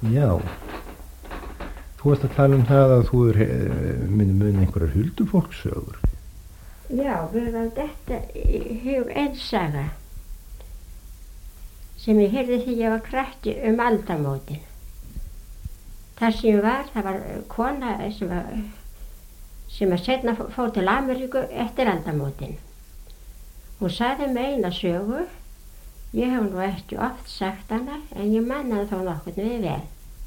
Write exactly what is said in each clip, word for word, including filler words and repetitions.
Já. Þú varst að tala um það að þú myndi muni einhverjar huldufólkssögur. Já, við varum þetta í hug einn saga sem ég heyrði því ég var krakki um aldamótin. Þar sem ég var, það var kona sem var, sem að seinna fór til Ameríku eftir aldamótin. Hún sagði mig eina sögu, ég hef nú ekki oft sagt hana, en ég mannaði þá nokkurn við vel.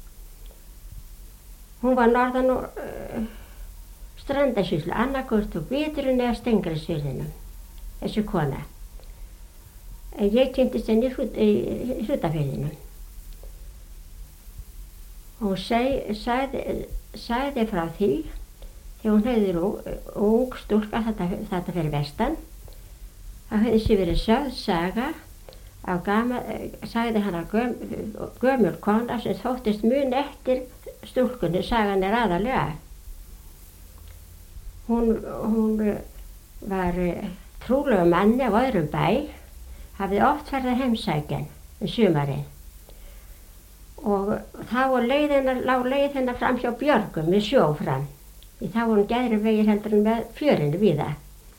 Hún var norðan úr uh, Strandasýslu, annarkvort úr Biturinn eða Steingrímsfirðinum, þessi kona. En ég kynntist henni í Hrútafirðinum. Hún seg, sagði, sagði frá því, þegar hún hefði ung stúlka þetta, þetta fyrir vestan, það hefði sér verið sögð saga á gama, sagði hann að göm, gömul kona sem þóttist mun eftir stúlkunni, sagan er aðalega. Hún, hún var trúlega manni á öðrum bæ, hafði oft farið að heimsækja um sumarið. Og þá var leið hennar, lá leið hennar fram hjá Björgum við sjó fram. Því þá var hún gæðri vegir heldur en með fjörinu víða.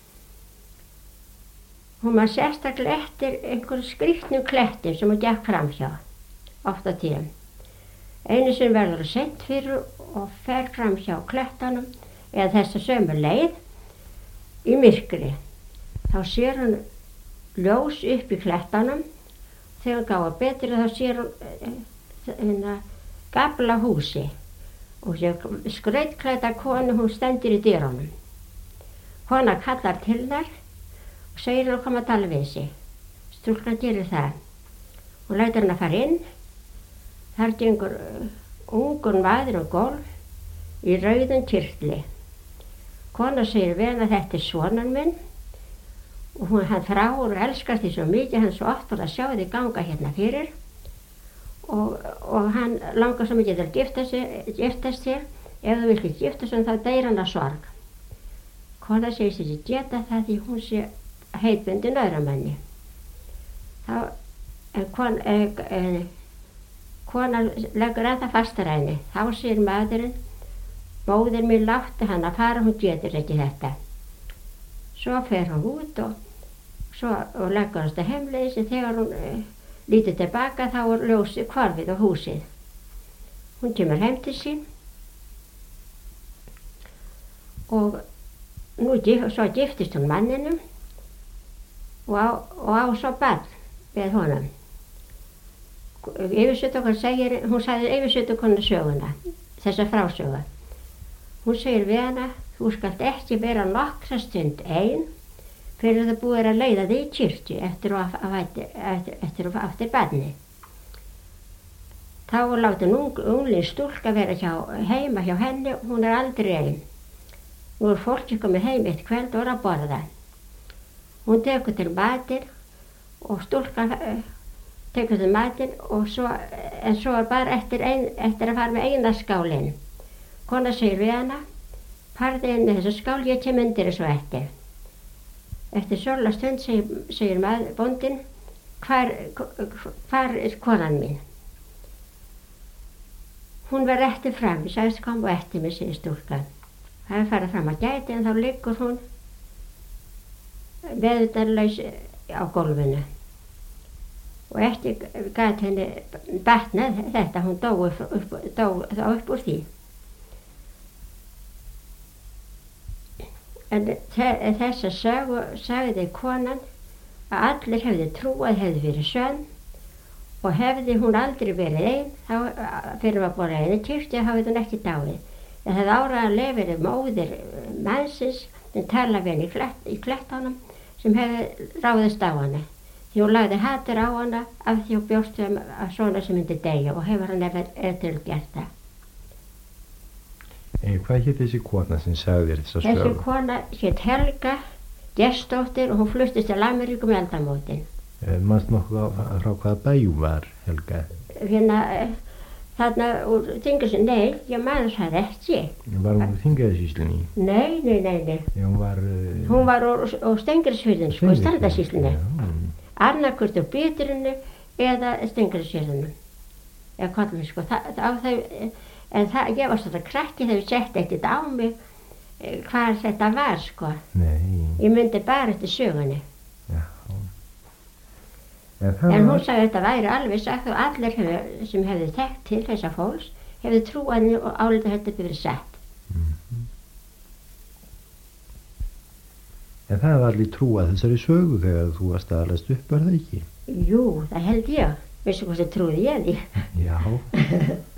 Hún var sérstaklega eftir einhverjum skrýtnum klettum sem hún gekk fram hjá, oft á tíðum. Einu sem verður seint fyrir og fer fram hjá klettanum eða þessa sömu leið í myrkri. Þá sér hún ljós upp í klettanum. Þegar hún gáði betri þá sér hún hérna gamla húsi og skrautklædda konu, hún stendur í dyrunum. Kona kallar til hennar og segir henni að koma að tala við sig. Stúlkan gerir það. Hún lætur henni að fara inn. Þar gengur ungur maður um gólf í rauðum kyrtli. Kona segir við henni að þetta er sonan minn og hún hann þráir og elskast því svo mikið, hann svo oft var að sjá því ganga hérna fyrir og, og hann langar svo mikið til að gifta sig, giftast sér. Ef þú vilt gifta sig þá deyr hann af sorg. Kona segir sér að geta það því hún sé heitbundin öðrum manni. Þá en kon, eh, eh, kona leggur ennþá fastar henni. Þá segir maðurinn, móðir mín látti hann að fara, hún getur ekki þetta. Svo fer hún út og, svo, og leggur hans til heimleiðis, en þegar hún eh, lítur tilbaka þá er ljósið hvarfið á húsið. Hún kemur heim til sín og nú svo giftist hún manninum og á, og á svo barn með honum. Yfirsveitakona segir, hún sagði yfirsveitakonu söguna, þessa frásögu. Hún segir við hana, þú skalt ekki vera nokkra stund ein fyrir það búið að leiða þig í kirkju eftir að eftir að eftir barni. Þá er látin ung, ungling stúlka vera hjá, heima hjá henni, hún er aldrei ein. Nú er fólki komið heim eitt kvöld og er að borða. Hún tekur til matinn og stúlkan uh, tekur til matinn og svo, en svo er bara eftir, ein, eftir að fara með eina skálinn. Kona segir við hana, farðu inn með þessu skál, ég kem undir þessu eftir. Eftir svolga stund segir, segir maður, bóndinn, hvar, hvar er konan mín? Hún var eftir fram, ég sagðist kom og eftir mig, segir stúlkan. Það er farið fram að gæti en þá liggur hún veðurdarlaus á gólfinu. Og eftir gat henni batnað þetta, hún dó upp, upp, dó, dó upp úr því. En þessa sögu sagði konan að allir hefði trúað hefði verið sönn og hefði hún aldrei verið ein, þá fyrir að bora einu kirkju hafði hún ekki dáið. Það hefði áreiðanlega verið móðir mannsins sem tala við henni í, klett, í klettanum sem hefði ráðist á hana. Því hún lagði hatur á hana af því hún bjóst um að svona sem myndi deyja og hefur hann eftir gert það. En hvað hétt þessi kona sem sagði þér þessa sögu? Þessi kona hétt Helga Gestsdóttir og hún fluttist til Ameríku með aldamótin. Eh, Manst nokkuð frá hvaða bæjum var Helga? Hérna, þarna úr Þingeyjarsýslunni, nei, ég maður það ekki. Var hún úr Þingeyjarsýslunni? Nei, nei, nei, nei. Já, hún var... Uh, hún var úr, úr Steingrímsfirðinum, sko, Strandasýslunni. Annarkvort úr Biturinn eða Steingrímsfirðinum. eða kollum sko, það, það, það, en það, ég var svona krakki þegar við sett eitt á mig eh, hvað þetta var sko. Nei. Ég myndi bara eftir sögunni. Já. En, það En hún var, sagði að þetta væri alveg sagt og allir hefur, sem hefði þekkt til þessa fólks hefði trúað og álítið þetta byrði sett. Mhm. En það var allir trúað þessari sögu þegar þú varst að alast upp, var það ekki? Jú, það held ég. Veistu hvað sem trúði ég því? Já.